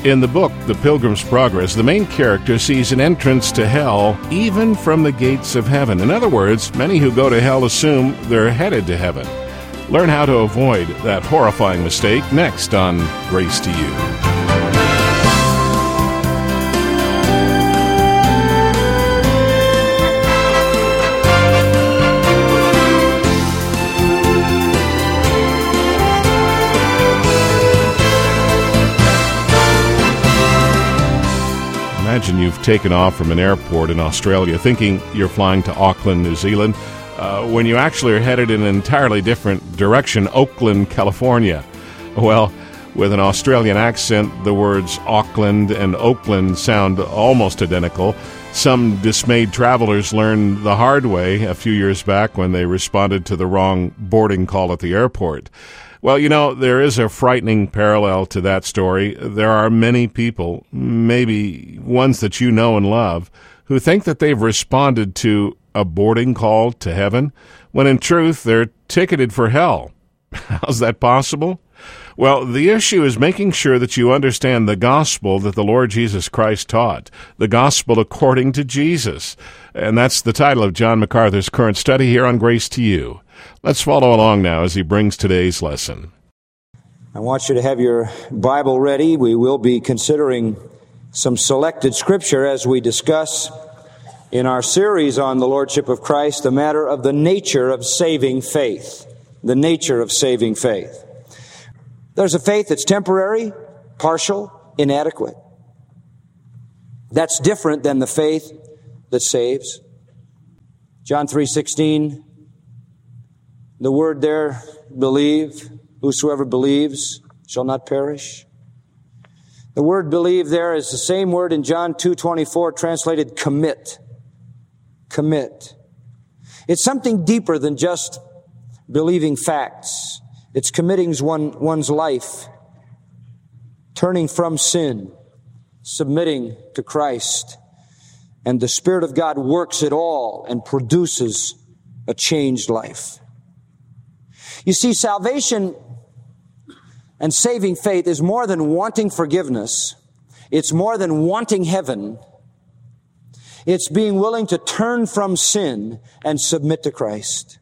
In the book, The Pilgrim's Progress, the main character sees an entrance to hell even from the gates of heaven. In other words, many who go to hell assume they're headed to heaven. Learn how to avoid that horrifying mistake next on Grace to You. Imagine you've taken off from an airport in Australia thinking you're flying to Auckland, New Zealand, when you actually are headed in an entirely different direction, Oakland, California. Well, with an Australian accent, the words Auckland and Oakland sound almost identical. Some dismayed travelers learned the hard way a few years back when they responded to the wrong boarding call at the airport. Well, you know, there is a frightening parallel to that story. There are many people, maybe ones that you know and love, who think that they've responded to a boarding call to heaven, when in truth they're ticketed for hell. How's that possible? Well, the issue is making sure that you understand the gospel that the Lord Jesus Christ taught, the gospel according to Jesus. And that's the title of John MacArthur's current study here on Grace to You. Let's follow along now as he brings today's lesson. I want you to have your Bible ready. We will be considering some selected scripture as we discuss in our series on the Lordship of Christ the matter of the nature of saving faith. The nature of saving faith. There's a faith that's temporary, partial, inadequate. That's different than the faith that saves. John 3:16, the word there, believe, whosoever believes shall not perish. The word believe there is the same word in John 2:24 translated commit. Commit. It's something deeper than just believing facts. It's committing one's life, turning from sin, submitting to Christ. And the Spirit of God works it all and produces a changed life. You see, salvation and saving faith is more than wanting forgiveness. It's more than wanting heaven. It's being willing to turn from sin and submit to Christ.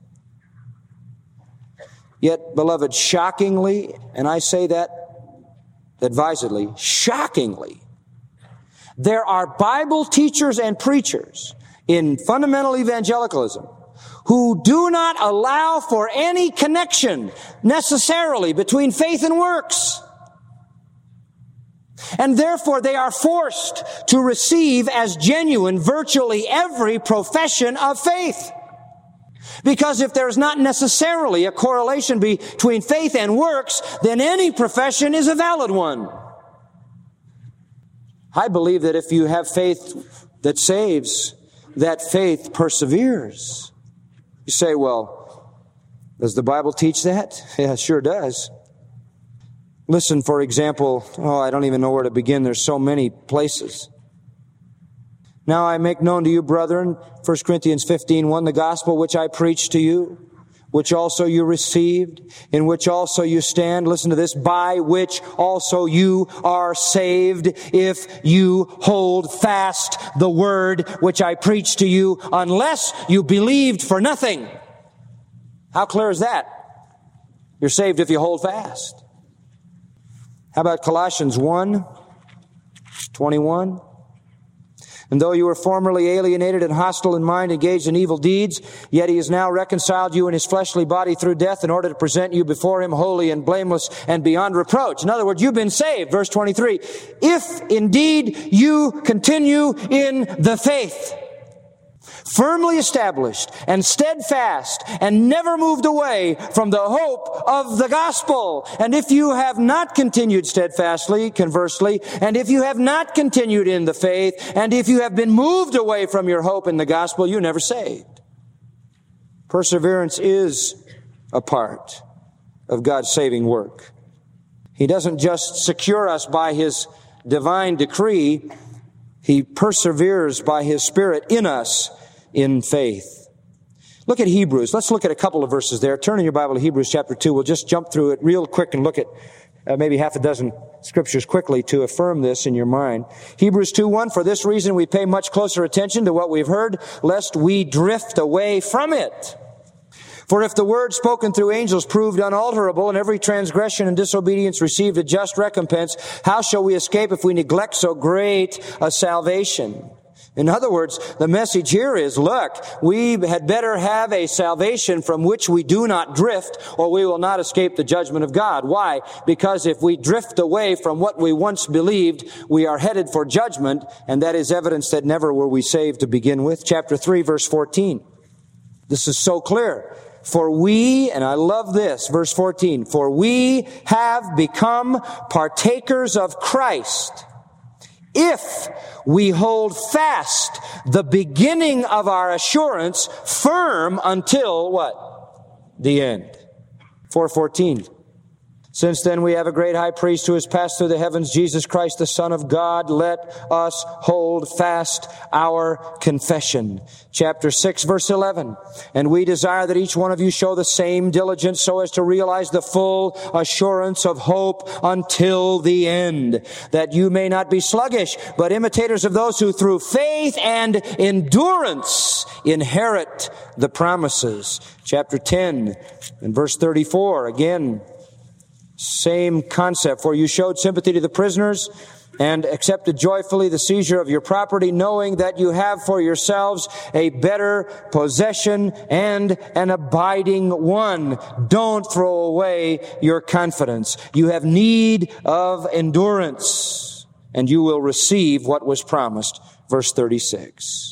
Yet, beloved, shockingly, and I say that advisedly, shockingly, there are Bible teachers and preachers in fundamental evangelicalism who do not allow for any connection necessarily between faith and works. And therefore they are forced to receive as genuine virtually every profession of faith. Because if there's not necessarily a correlation between faith and works, then any profession is a valid one. I believe that if you have faith that saves, that faith perseveres. You say, well, does the Bible teach that? Yeah, it sure does. Listen, for example, I don't even know where to begin. There's so many places. Now I make known to you, brethren, 1 Corinthians 15:1, the gospel which I preached to you, which also you received, in which also you stand. Listen to this, by which also you are saved, if you hold fast the word which I preached to you, unless you believed for nothing. How clear is that? You're saved if you hold fast. How about Colossians 1:21? And though you were formerly alienated and hostile in mind, engaged in evil deeds, yet he has now reconciled you in his fleshly body through death in order to present you before him holy and blameless and beyond reproach. In other words, you've been saved. Verse 23, if indeed you continue in the faith, firmly established and steadfast and never moved away from the hope of the gospel. And if you have not continued steadfastly, conversely, and if you have not continued in the faith, and if you have been moved away from your hope in the gospel, you're never saved. Perseverance is a part of God's saving work. He doesn't just secure us by His divine decree. He perseveres by His Spirit in us in faith. Look at Hebrews. Let's look at a couple of verses there. Turn in your Bible to Hebrews chapter 2. We'll just jump through it real quick and look at maybe half a dozen scriptures quickly to affirm this in your mind. Hebrews 2:1, for this reason we pay much closer attention to what we've heard, lest we drift away from it. For if the word spoken through angels proved unalterable, and every transgression and disobedience received a just recompense, how shall we escape if we neglect so great a salvation? In other words, the message here is, look, we had better have a salvation from which we do not drift, or we will not escape the judgment of God. Why? Because if we drift away from what we once believed, we are headed for judgment, and that is evidence that never were we saved to begin with. Chapter 3, verse 14. This is so clear. For we, and I love this, verse 14, for we have become partakers of Christ, if we hold fast the beginning of our assurance firm until what? The end. 4:14. Since then we have a great high priest who has passed through the heavens, Jesus Christ, the Son of God. Let us hold fast our confession. Chapter 6, verse 11. And we desire that each one of you show the same diligence so as to realize the full assurance of hope until the end, that you may not be sluggish, but imitators of those who through faith and endurance inherit the promises. Chapter 10 and verse 34, again, same concept. For you showed sympathy to the prisoners and accepted joyfully the seizure of your property, knowing that you have for yourselves a better possession and an abiding one. Don't throw away your confidence. You have need of endurance, and you will receive what was promised. Verse 36.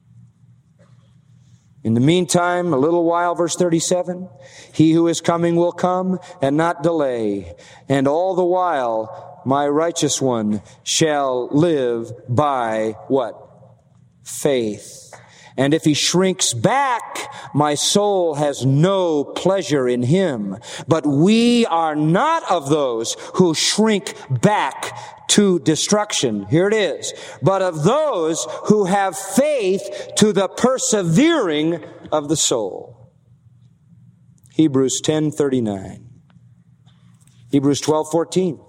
In the meantime, a little while, verse 37, he who is coming will come and not delay. And all the while, my righteous one shall live by what? Faith. And if he shrinks back, my soul has no pleasure in him. But we are not of those who shrink back to destruction. Here it is. But of those who have faith to the persevering of the soul. Hebrews 10:39. Hebrews 12:14.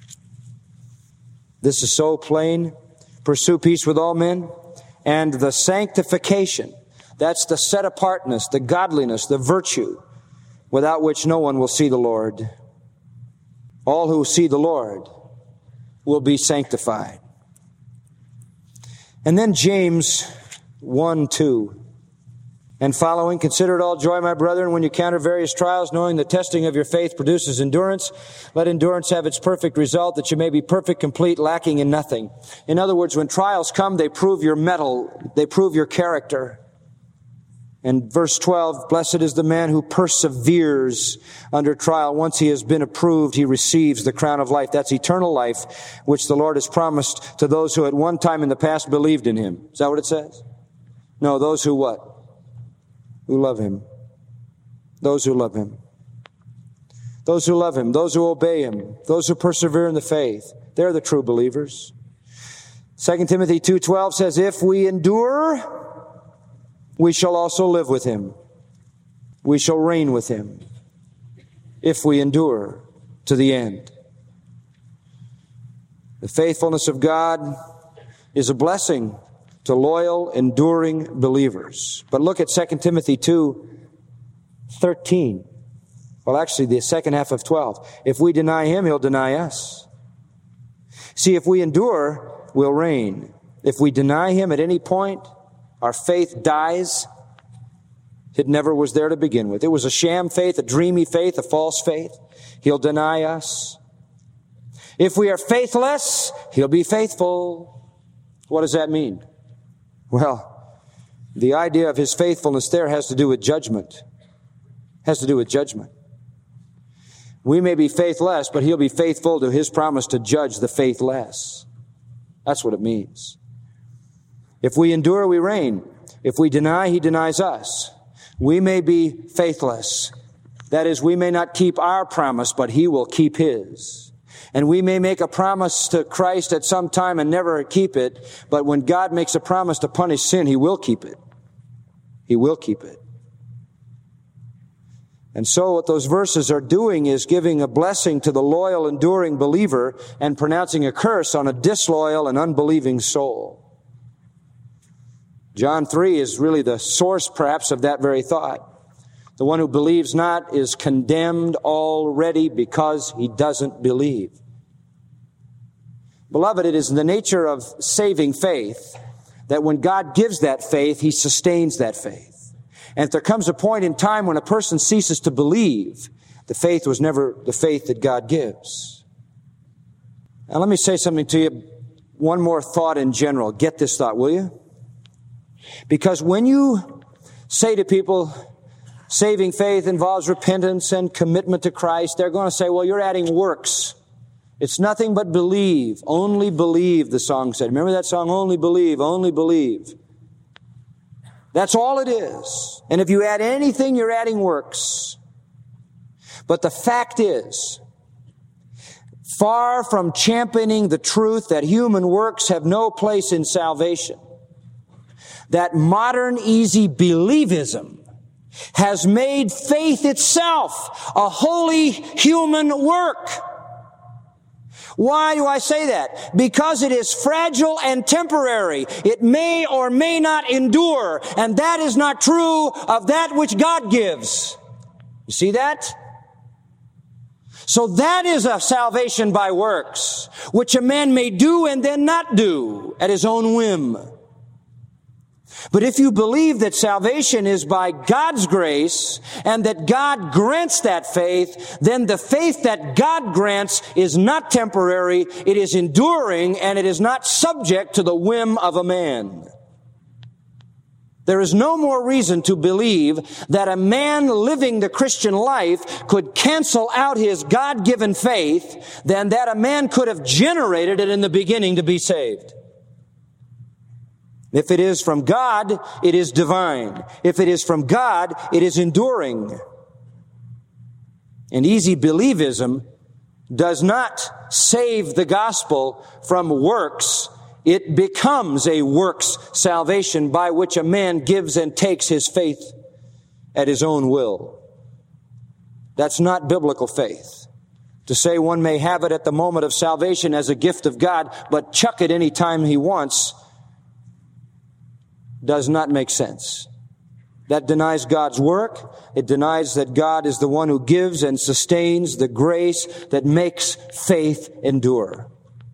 This is so plain. Pursue peace with all men, and the sanctification. That's the set apartness, the godliness, the virtue, without which no one will see the Lord. All who see the Lord will be sanctified. And then James 1:2. And following, consider it all joy, my brethren, when you encounter various trials, knowing the testing of your faith produces endurance. Let endurance have its perfect result, that you may be perfect, complete, lacking in nothing. In other words, when trials come, they prove your mettle, they prove your character. And verse 12, blessed is the man who perseveres under trial. Once he has been approved, he receives the crown of life. That's eternal life, which the Lord has promised to those who at one time in the past believed in him. Is that what it says? No, those who what? Who love him. Those who love him. Those who love him. Those who obey him. Those who persevere in the faith. They're the true believers. 2 Timothy 2:12 says, if we endure, we shall also live with him. We shall reign with him. If we endure to the end. The faithfulness of God is a blessing to loyal, enduring believers. But look at 2 Timothy 2:13. Well, actually, the second half of 12. If we deny him, he'll deny us. See, if we endure, we'll reign. If we deny him at any point, our faith dies. It never was there to begin with. It was a sham faith, a dreamy faith, a false faith. He'll deny us. If we are faithless, he'll be faithful. What does that mean? Well, the idea of his faithfulness there has to do with judgment. Has to do with judgment. We may be faithless, but he'll be faithful to his promise to judge the faithless. That's what it means. If we endure, we reign. If we deny, he denies us. We may be faithless. That is, we may not keep our promise, but he will keep his. And we may make a promise to Christ at some time and never keep it, but when God makes a promise to punish sin, he will keep it. He will keep it. And so what those verses are doing is giving a blessing to the loyal, enduring believer and pronouncing a curse on a disloyal and unbelieving soul. John 3 is really the source, perhaps, of that very thought. The one who believes not is condemned already because he doesn't believe. Beloved, it is the nature of saving faith that when God gives that faith, He sustains that faith. And if there comes a point in time when a person ceases to believe, the faith was never the faith that God gives. Now let me say something to you. One more thought in general. Get this thought, will you? Because when you say to people, saving faith involves repentance and commitment to Christ, they're going to say, well, you're adding works. It's nothing but believe. Only believe, the song said. Remember that song? Only believe, only believe. That's all it is. And if you add anything, you're adding works. But the fact is, far from championing the truth that human works have no place in salvation, that modern easy believism has made faith itself a wholly human work. Why do I say that? Because it is fragile and temporary. It may or may not endure, and that is not true of that which God gives. You see that? So that is a salvation by works, which a man may do and then not do at his own whim. But if you believe that salvation is by God's grace and that God grants that faith, then the faith that God grants is not temporary, it is enduring, and it is not subject to the whim of a man. There is no more reason to believe that a man living the Christian life could cancel out his God-given faith than that a man could have generated it in the beginning to be saved. If it is from God, it is divine. If it is from God, it is enduring. And easy believism does not save the gospel from works. It becomes a works salvation by which a man gives and takes his faith at his own will. That's not biblical faith. To say one may have it at the moment of salvation as a gift of God, but chuck it any time he wants, does not make sense. That denies God's work. It denies that God is the one who gives and sustains the grace that makes faith endure.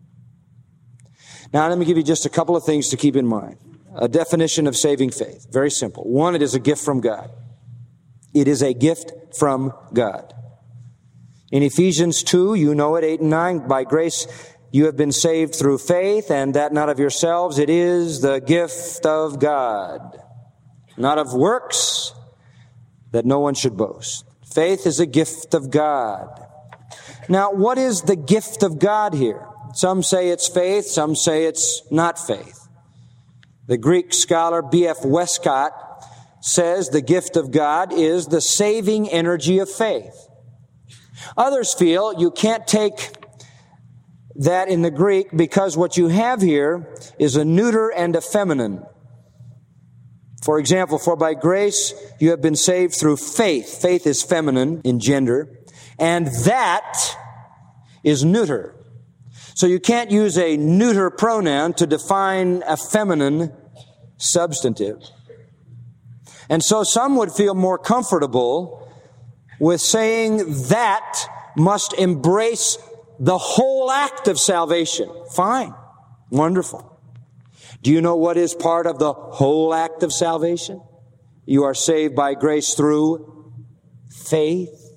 Now, let me give you just a couple of things to keep in mind. A definition of saving faith. Very simple. One, it is a gift from God. It is a gift from God. In Ephesians 2, you know it, 8 and 9, by grace you have been saved through faith, and that not of yourselves. It is the gift of God, not of works, that no one should boast. Faith is a gift of God. Now, what is the gift of God here? Some say it's faith, some say it's not faith. The Greek scholar B.F. Westcott says the gift of God is the saving energy of faith. Others feel you can't take that in the Greek because what you have here is a neuter and a feminine. For example, for by grace you have been saved through faith. Faith is feminine in gender, and that is neuter. So you can't use a neuter pronoun to define a feminine substantive. And so some would feel more comfortable with saying that must embrace the whole act of salvation. Fine. Wonderful. Do you know what is part of the whole act of salvation? You are saved by grace through faith.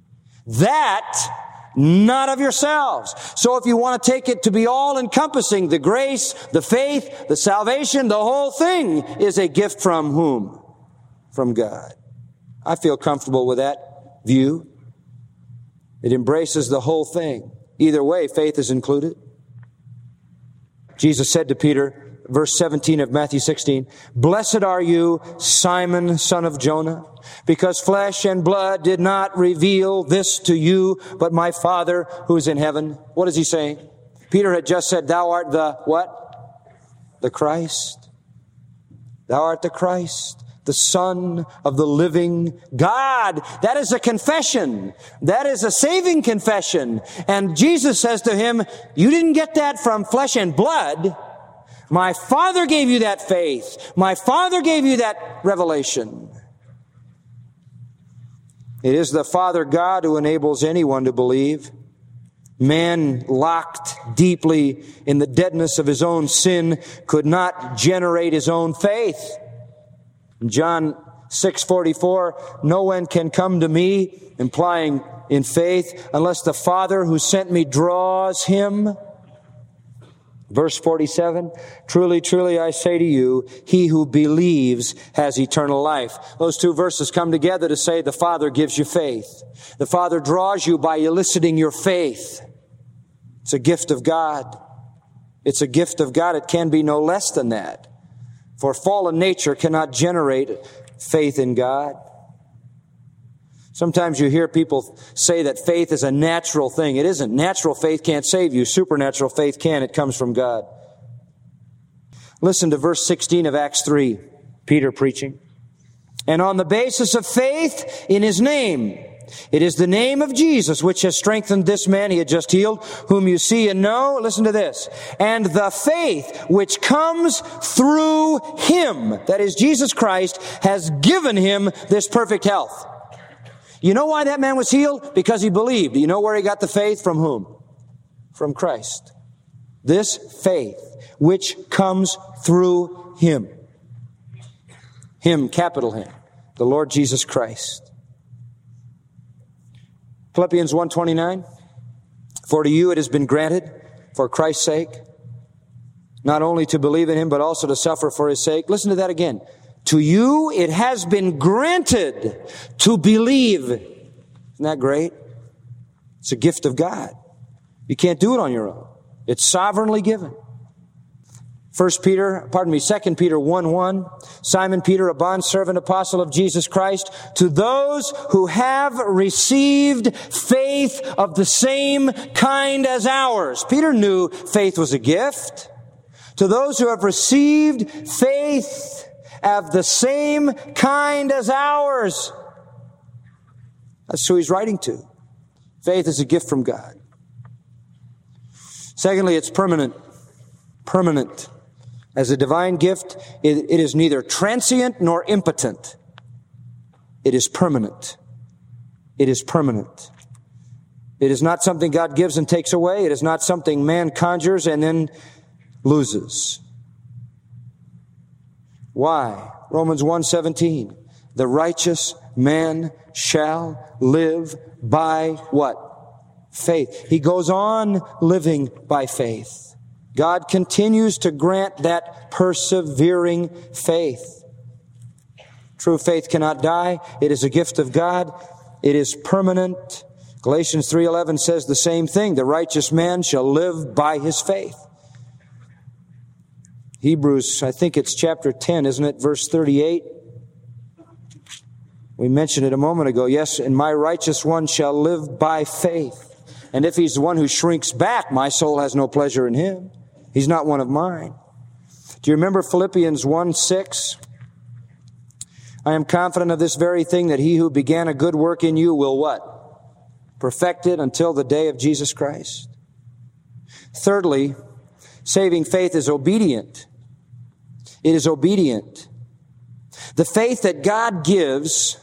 That, not of yourselves. So if you want to take it to be all-encompassing, the grace, the faith, the salvation, the whole thing is a gift from whom? From God. I feel comfortable with that view. It embraces the whole thing. Either way, faith is included. Jesus said to Peter, verse 17 of Matthew 16, "Blessed are you, Simon, son of Jonah, because flesh and blood did not reveal this to you, but my Father who is in heaven." What is he saying? Peter had just said, "Thou art the what? The Christ. Thou art the Christ, the Son of the living God. That is a confession. That is a saving confession. And Jesus says to him, you didn't get that from flesh and blood. My Father gave you that faith. My Father gave you that revelation. It is the Father God who enables anyone to believe. Man, locked deeply in the deadness of his own sin, could not generate his own faith. In John 6:44, no one can come to me, implying in faith, unless the Father who sent me draws him. Verse 47, truly, truly, I say to you, he who believes has eternal life. Those two verses come together to say the Father gives you faith. The Father draws you by eliciting your faith. It's a gift of God. It's a gift of God. It can be no less than that. For fallen nature cannot generate faith in God. Sometimes you hear people say that faith is a natural thing. It isn't. Natural faith can't save you. Supernatural faith can. It comes from God. Listen to verse 16 of Acts 3. Peter preaching. And on the basis of faith in his name, it is the name of Jesus which has strengthened this man he had just healed, whom you see and know. Listen to this. And the faith which comes through him, that is Jesus Christ, has given him this perfect health. You know why that man was healed? Because he believed. Do you know where he got the faith? From whom? From Christ. This faith which comes through him. Him, capital Him. The Lord Jesus Christ. Philippians 1:29. For to you it has been granted, for Christ's sake, not only to believe in Him, but also to suffer for His sake. Listen to that again. To you it has been granted to believe. Isn't that great? It's a gift of God. You can't do it on your own. It's sovereignly given. 2 Peter 1:1. Simon Peter, a bondservant apostle of Jesus Christ, to those who have received faith of the same kind as ours. Peter knew faith was a gift. To those who have received faith of the same kind as ours. That's who he's writing to. Faith is a gift from God. Secondly, it's permanent. Permanent. As a divine gift, it is neither transient nor impotent. It is permanent. It is permanent. It is not something God gives and takes away. It is not something man conjures and then loses. Why? Romans 1:17. The righteous man shall live by what? Faith. He goes on living by faith. God continues to grant that persevering faith. True faith cannot die. It is a gift of God. It is permanent. Galatians 3:11 says the same thing. The righteous man shall live by his faith. Hebrews, I think it's chapter 10, isn't it? Verse 38. We mentioned it a moment ago. Yes, and my righteous one shall live by faith. And if he's the one who shrinks back, my soul has no pleasure in him. He's not one of mine. Do you remember Philippians 1:6? I am confident of this very thing, that he who began a good work in you will what? Perfect it until the day of Jesus Christ. Thirdly, saving faith is obedient. It is obedient. The faith that God gives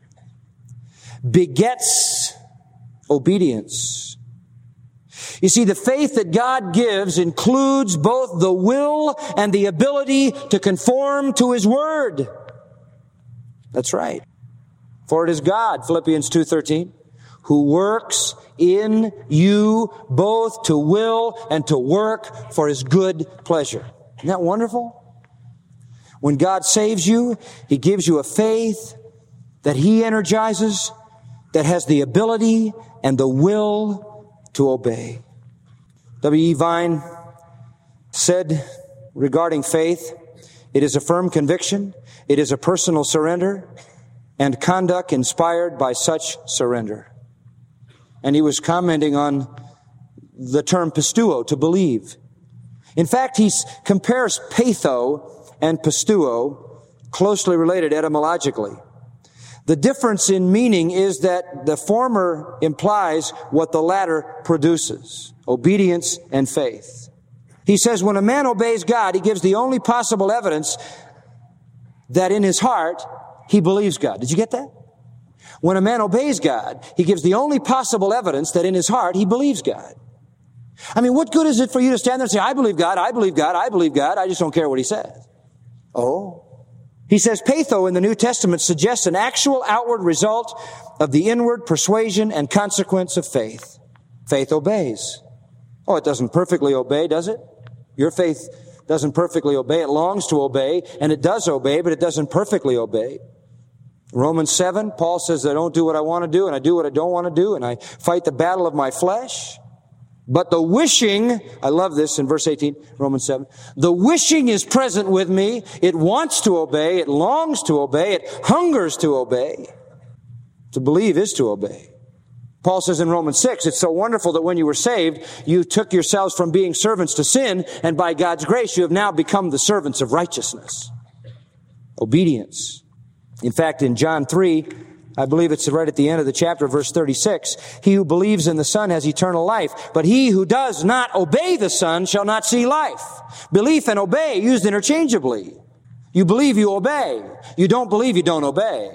begets obedience. You see, the faith that God gives includes both the will and the ability to conform to His Word. That's right. For it is God, Philippians 2:13, who works in you both to will and to work for His good pleasure. Isn't that wonderful? When God saves you, He gives you a faith that He energizes, that has the ability and the will to obey. W.E. Vine said regarding faith, it is a firm conviction, it is a personal surrender, and conduct inspired by such surrender. And he was commenting on the term pisteuo, to believe. In fact, he compares peitho and pisteuo closely related etymologically. The difference in meaning is that the former implies what the latter produces, obedience and faith. He says when a man obeys God, he gives the only possible evidence that in his heart he believes God. Did you get that? When a man obeys God, he gives the only possible evidence that in his heart he believes God. I mean, what good is it for you to stand there and say, I believe God, I believe God, I believe God, I just don't care what he says? Oh. He says peitho in the New Testament suggests an actual outward result of the inward persuasion and consequence of faith. Faith obeys. Oh, it doesn't perfectly obey, does it? Your faith doesn't perfectly obey. It longs to obey, and it does obey, but it doesn't perfectly obey. Romans 7, Paul says, I don't do what I want to do, and I do what I don't want to do, and I fight the battle of my flesh. But the wishing, I love this in verse 18, Romans 7, the wishing is present with me. It wants to obey. It longs to obey. It hungers to obey. To believe is to obey. Paul says in Romans 6, it's so wonderful that when you were saved, you took yourselves from being servants to sin, and by God's grace, you have now become the servants of righteousness. Obedience. In fact, in John 3, I believe it's right at the end of the chapter, verse 36, he who believes in the Son has eternal life, but he who does not obey the Son shall not see life. Belief and obey used interchangeably. You believe, you obey. You don't believe, you don't obey.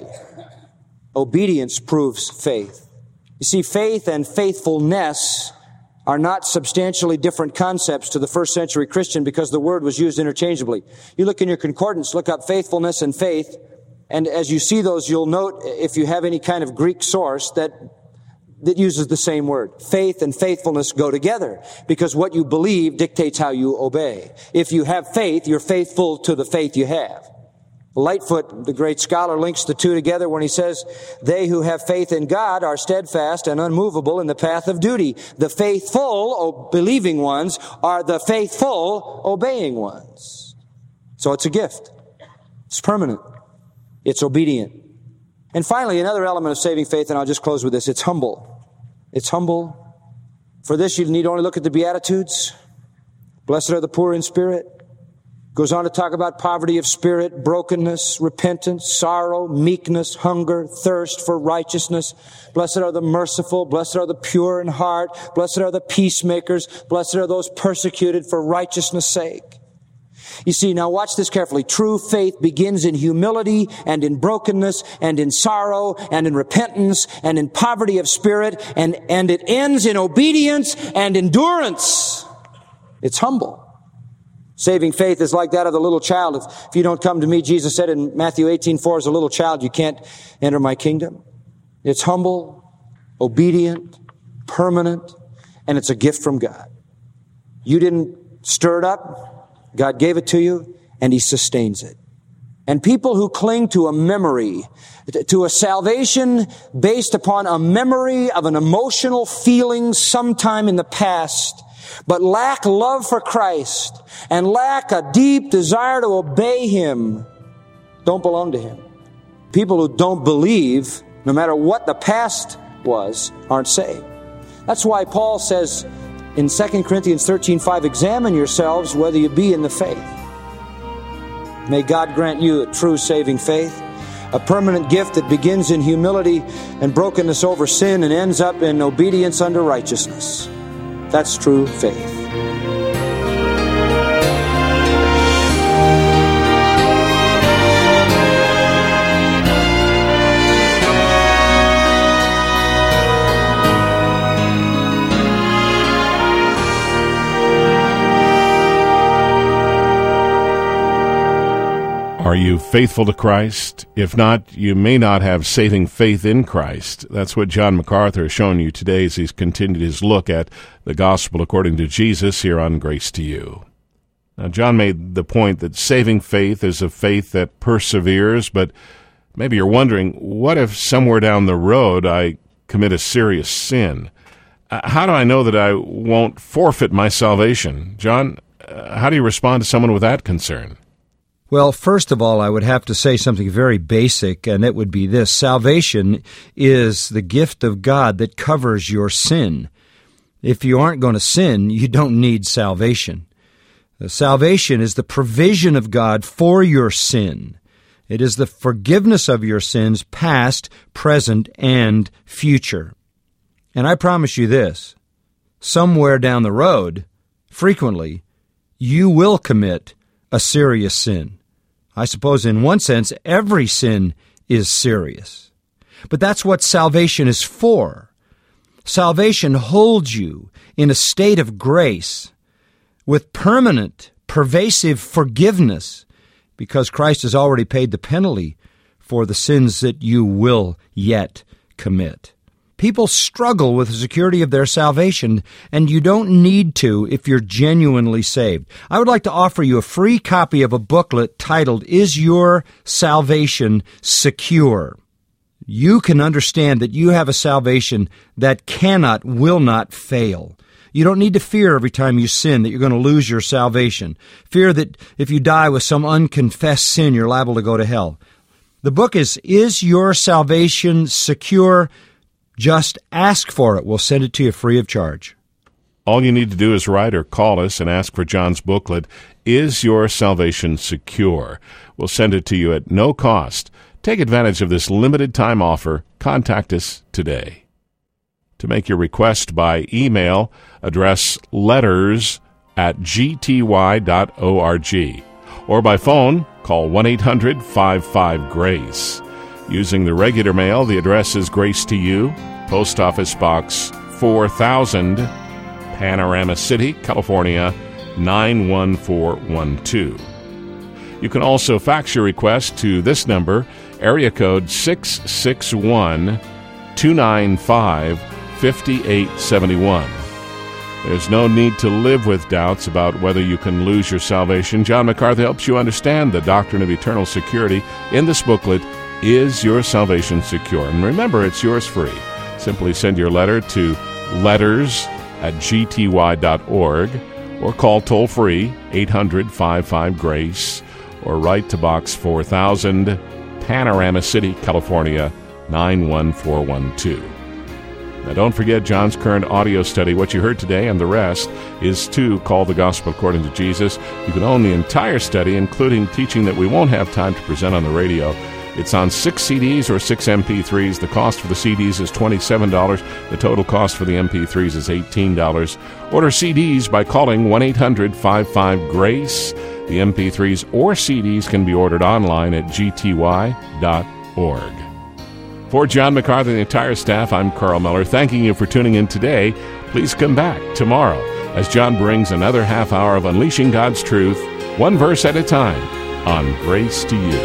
Obedience proves faith. You see, faith and faithfulness are not substantially different concepts to the first century Christian because the word was used interchangeably. You look in your concordance, look up faithfulness and faith, and as you see those, you'll note, if you have any kind of Greek source, that uses the same word. Faith and faithfulness go together because what you believe dictates how you obey. If you have faith, you're faithful to the faith you have. Lightfoot, the great scholar, links the two together when he says, they who have faith in God are steadfast and unmovable in the path of duty. The faithful, believing ones, are the faithful, obeying ones. So it's a gift. It's permanent. It's obedient. And finally, another element of saving faith, and I'll just close with this, it's humble. It's humble. For this, you need only look at the Beatitudes. Blessed are the poor in spirit. Goes on to talk about poverty of spirit, brokenness, repentance, sorrow, meekness, hunger, thirst for righteousness. Blessed are the merciful. Blessed are the pure in heart. Blessed are the peacemakers. Blessed are those persecuted for righteousness' sake. You see, now watch this carefully. True faith begins in humility and in brokenness and in sorrow and in repentance and in poverty of spirit, and it ends in obedience and endurance. It's humble. Saving faith is like that of the little child. If you don't come to me, Jesus said in Matthew 18:4, as a little child, you can't enter my kingdom. It's humble, obedient, permanent, and it's a gift from God. You didn't stir it up. God gave it to you, and He sustains it. And people who cling to a memory, to a salvation based upon a memory of an emotional feeling sometime in the past, but lack love for Christ and lack a deep desire to obey Him, don't belong to Him. People who don't believe, no matter what the past was, aren't saved. That's why Paul says in 2 Corinthians 13:5, examine yourselves whether you be in the faith. May God grant you a true saving faith, a permanent gift that begins in humility and brokenness over sin and ends up in obedience unto righteousness. That's true faith. Are you faithful to Christ? If not, you may not have saving faith in Christ. That's what John MacArthur has shown you today as he's continued his look at the gospel according to Jesus here on Grace to You. Now, John made the point that saving faith is a faith that perseveres, but maybe you're wondering, what if somewhere down the road I commit a serious sin? How do I know that I won't forfeit my salvation? John, how do you respond to someone with that concern? Well, first of all, I would have to say something very basic, and it would be this. Salvation is the gift of God that covers your sin. If you aren't going to sin, you don't need salvation. Salvation is the provision of God for your sin. It is the forgiveness of your sins, past, present, and future. And I promise you this, somewhere down the road, frequently, you will commit a serious sin. I suppose in one sense, every sin is serious. But that's what salvation is for. Salvation holds you in a state of grace with permanent, pervasive forgiveness because Christ has already paid the penalty for the sins that you will yet commit. People struggle with the security of their salvation, and you don't need to if you're genuinely saved. I would like to offer you a free copy of a booklet titled, Is Your Salvation Secure? You can understand that you have a salvation that will not fail. You don't need to fear every time you sin that you're going to lose your salvation. Fear that if you die with some unconfessed sin, you're liable to go to hell. The book is Your Salvation Secure? Just ask for it. We'll send it to you free of charge. All you need to do is write or call us and ask for John's booklet, Is Your Salvation Secure? We'll send it to you at no cost. Take advantage of this limited time offer. Contact us today. To make your request by email, address letters@gty.org. Or by phone, call 1-800-55-GRACE. Using the regular mail, the address is Grace to You, Post Office Box 4000, Panorama City, California, 91412. You can also fax your request to this number, area code 661-295-5871. There's no need to live with doubts about whether you can lose your salvation. John MacArthur helps you understand the doctrine of eternal security in this booklet, Is Your Salvation Secure? And remember, it's yours free. Simply send your letter to letters@gty.org or call toll-free 800-55-GRACE or write to Box 4000, Panorama City, California, 91412. Now, don't forget John's current audio study. What you heard today and the rest is called The Gospel According to Jesus. You can own the entire study, including teaching that we won't have time to present on the radio. It's on 6 CDs or 6 MP3s. The cost for the CDs is $27. The total cost for the MP3s is $18. Order CDs by calling 1-800-55-GRACE. The MP3s or CDs can be ordered online at gty.org. For John MacArthur and the entire staff, I'm Carl Miller, thanking you for tuning in today. Please come back tomorrow as John brings another half hour of unleashing God's truth, one verse at a time, on Grace to You.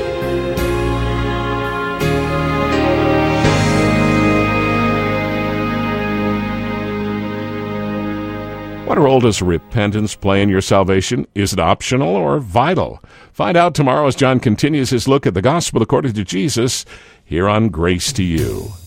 What role does repentance play in your salvation? Is it optional or vital? Find out tomorrow as John continues his look at the Gospel according to Jesus here on Grace to You.